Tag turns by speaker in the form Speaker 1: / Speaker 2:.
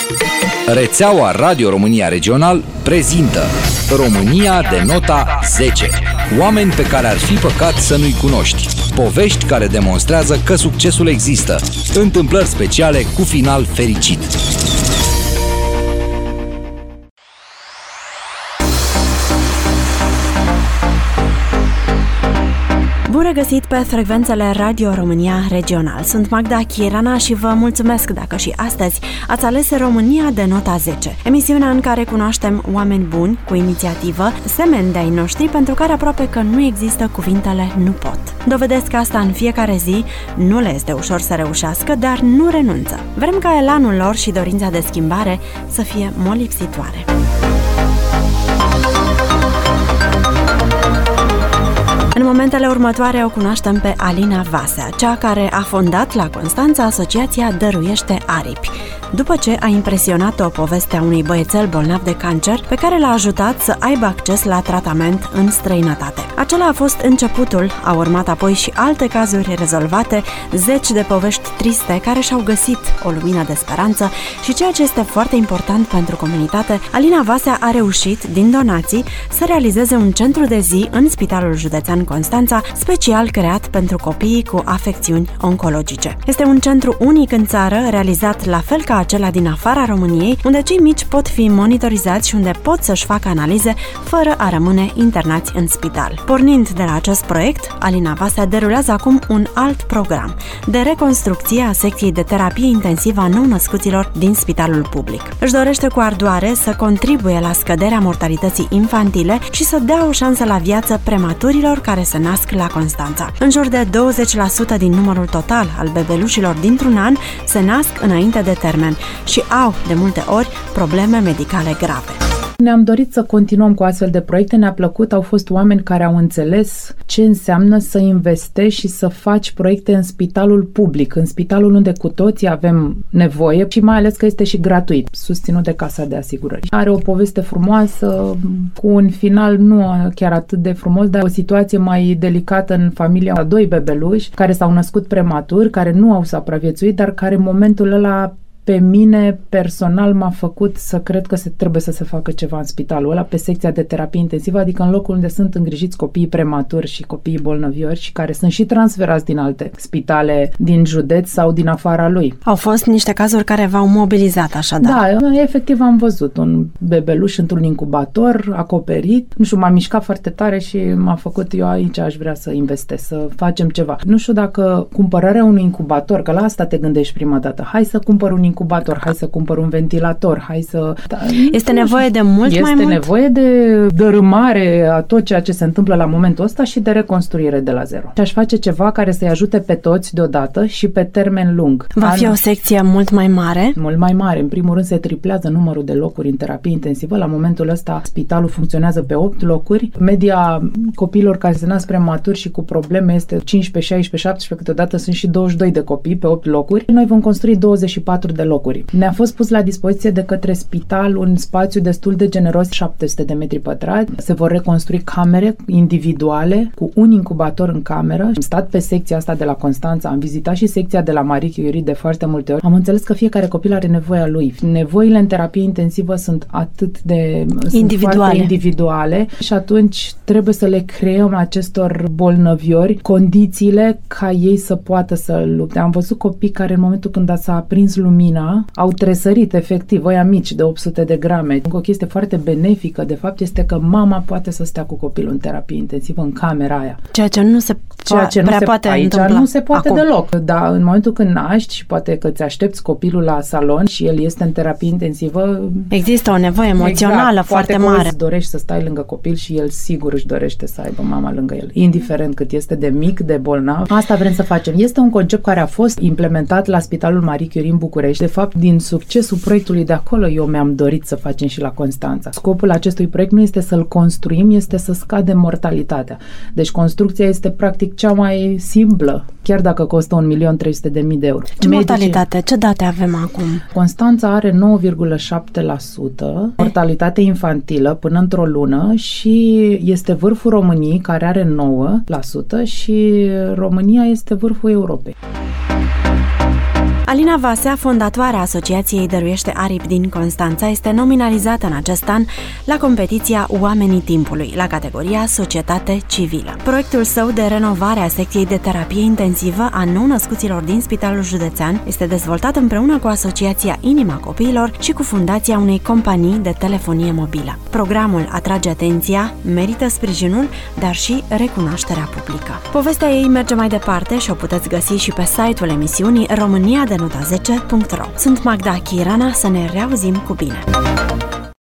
Speaker 1: Rețeaua Radio România Regional prezintă România de nota 10. Oameni pe care ar fi păcat să nu-i cunoști. Povești care demonstrează că succesul există. Întâmplări speciale cu final fericit.
Speaker 2: Bun regăsit pe frecvențele Radio România Regional. Sunt Magda Chirana și vă mulțumesc dacă și astăzi ați ales România de nota 10, emisiunea în care cunoaștem oameni buni, cu inițiativă, semeni de-ai noștri pentru care aproape că nu există cuvintele nu pot. Dovedesc asta în fiecare zi, nu le este ușor să reușească, dar nu renunță. Vrem ca elanul lor și dorința de schimbare să fie molipsitoare. În momentele următoare o cunoaștem pe Alina Vasea, cea care a fondat la Constanța asociația Dăruiește Aripi, după ce a impresionat-o povestea unui băiețel bolnav de cancer pe care l-a ajutat să aibă acces la tratament în străinătate. Acela a fost începutul, a urmat apoi și alte cazuri rezolvate, zeci de povești triste care și-au găsit o lumină de speranță și, ceea ce este foarte important pentru comunitate, Alina Vasea a reușit, din donații, să realizeze un centru de zi în Spitalul Județean Constanța, special creat pentru copiii cu afecțiuni oncologice. Este un centru unic în țară, realizat la fel ca acela din afara României, unde cei mici pot fi monitorizați și unde pot să-și facă analize fără a rămâne internați în spital. Pornind de la acest proiect, Alina Vasea derulează acum un alt program de reconstrucție a secției de terapie intensivă a nou-născuților din spitalul public. Își dorește cu ardoare să contribuie la scăderea mortalității infantile și să dea o șansă la viață prematurilor care se nasc la Constanța. În jur de 20% din numărul total al bebelușilor dintr-un an se nasc înainte de termen și au, de multe ori, probleme medicale grave.
Speaker 3: Ne-am dorit să continuăm cu astfel de proiecte, ne-a plăcut, au fost oameni care au înțeles ce înseamnă să investești și să faci proiecte în spitalul public, în spitalul unde cu toții avem nevoie și mai ales că este și gratuit, susținut de Casa de Asigurări. Are o poveste frumoasă, cu un final nu chiar atât de frumos, dar o situație mai delicată în familia a doi bebeluși care s-au născut prematur, care nu au supraviețuit, dar care în momentul ăla pe mine personal m-a făcut să cred că trebuie să se facă ceva în spitalul ăla, pe secția de terapie intensivă, adică în locul unde sunt îngrijiți copiii prematuri și copiii bolnăviori și care sunt și transferați din alte spitale din județ sau din afara lui.
Speaker 2: Au fost niște cazuri care v-au mobilizat, așadar.
Speaker 3: Da, efectiv am văzut un bebeluș într-un incubator acoperit, nu știu, m-a mișcat foarte tare și m-a făcut, eu aici aș vrea să investesc, să facem ceva. Nu știu dacă cumpărarea unui incubator, că la asta te gândești prima dată, hai să cumpăr un incubator, hai să cumpăr un ventilator, hai să...
Speaker 2: Este nevoie de mult mai mult?
Speaker 3: Este nevoie de dărâmare a tot ceea ce se întâmplă la momentul ăsta și de reconstruire de la zero. Și aș face ceva care să-i ajute pe toți deodată și pe termen lung.
Speaker 2: Va fi o secție mult mai mare?
Speaker 3: Mult mai mare. În primul rând se triplează numărul de locuri în terapie intensivă. La momentul ăsta spitalul funcționează pe 8 locuri. Media copiilor care se nasc prematuri și cu probleme este 15, 16, 17, câteodată sunt și 22 de copii pe 8 locuri. Noi vom construi 24 de locuri. Ne-a fost pus la dispoziție de către spital un spațiu destul de generos, 700 de metri pătrați. Se vor reconstrui camere individuale cu un incubator în cameră. Am stat pe secția asta de la Constanța, am vizitat și secția de la Marie Curie de foarte multe ori. Am înțeles că fiecare copil are nevoia lui. Nevoile în terapie intensivă sunt atât de individuale și atunci trebuie să le creăm acestor bolnăviori condițiile ca ei să poată să lupte. Am văzut copii care în momentul când s-a aprins lumina au tresărit efectiv, ăia mici de 800 de grame. O chestie foarte benefică de fapt este că mama poate să stea cu copilul în terapie intensivă în camera aia.
Speaker 2: Ceea ce nu se poate
Speaker 3: aici
Speaker 2: întâmpla.
Speaker 3: Nu se poate
Speaker 2: acum
Speaker 3: deloc. Dar în momentul când naști și poate că ți aștepți copilul la salon și el este în terapie intensivă,
Speaker 2: există o nevoie emoțională foarte
Speaker 3: poate
Speaker 2: mare.
Speaker 3: Poate îți dorești să stai lângă copil și el sigur își dorește să aibă mama lângă el, indiferent cât este de mic, de bolnav. Asta vrem să facem. Este un concept care a fost implementat la Spitalul Marie Curie în București. De fapt, din succesul proiectului de acolo, eu mi-am dorit să facem și la Constanța. Scopul acestui proiect nu este să-l construim, este să scadem mortalitatea. Deci construcția este practic cea mai simplă, chiar dacă costă 1.300.000 de euro.
Speaker 2: Ce mortalitate? Ce date avem acum?
Speaker 3: Constanța are 9,7% mortalitate infantilă până într-o lună și este vârful României, care are 9% și România este vârful Europei.
Speaker 2: Alina Vasea, fondatoarea Asociației Dăruiește Aripi din Constanța, este nominalizată în acest an la competiția Oamenii Timpului, la categoria Societate Civilă. Proiectul său de renovare a secției de terapie intensivă a nou-născuților din Spitalul Județean este dezvoltat împreună cu Asociația Inima Copiilor și cu fundația unei companii de telefonie mobilă. Programul atrage atenția, merită sprijinul, dar și recunoașterea publică. Povestea ei merge mai departe și o puteți găsi și pe site-ul emisiunii româniadenota10.ro. Sunt Magda Chirana, să ne reauzim cu bine!